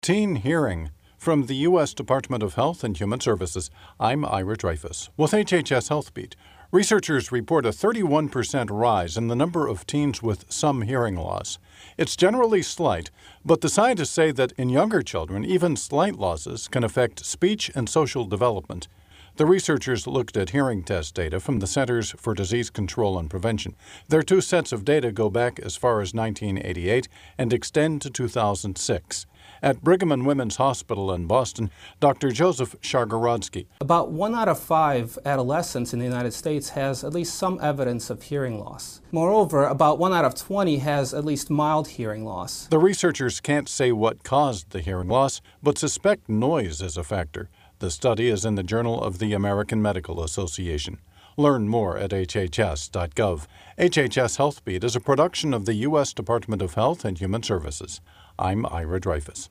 Teen Hearing. From the U.S. Department of Health and Human Services, I'm Ira Dreyfus. With HHS HealthBeat, researchers report a 31% rise in the number of teens with some hearing loss. It's generally slight, but the scientists say that in younger children, even slight losses can affect speech and social development. The researchers looked at hearing test data from the Centers for Disease Control and Prevention. Their two sets of data go back as far as 1988 and extend to 2006. At Brigham and Women's Hospital in Boston, Dr. Joseph Shargorodsky. About 1 out of 5 adolescents in the United States has at least some evidence of hearing loss. Moreover, about 1 out of 20 has at least mild hearing loss. The researchers can't say what caused the hearing loss, but suspect noise is a factor. The study is in the Journal of the American Medical Association. Learn more at hhs.gov. HHS HealthBeat is a production of the U.S. Department of Health and Human Services. I'm Ira Dreyfus.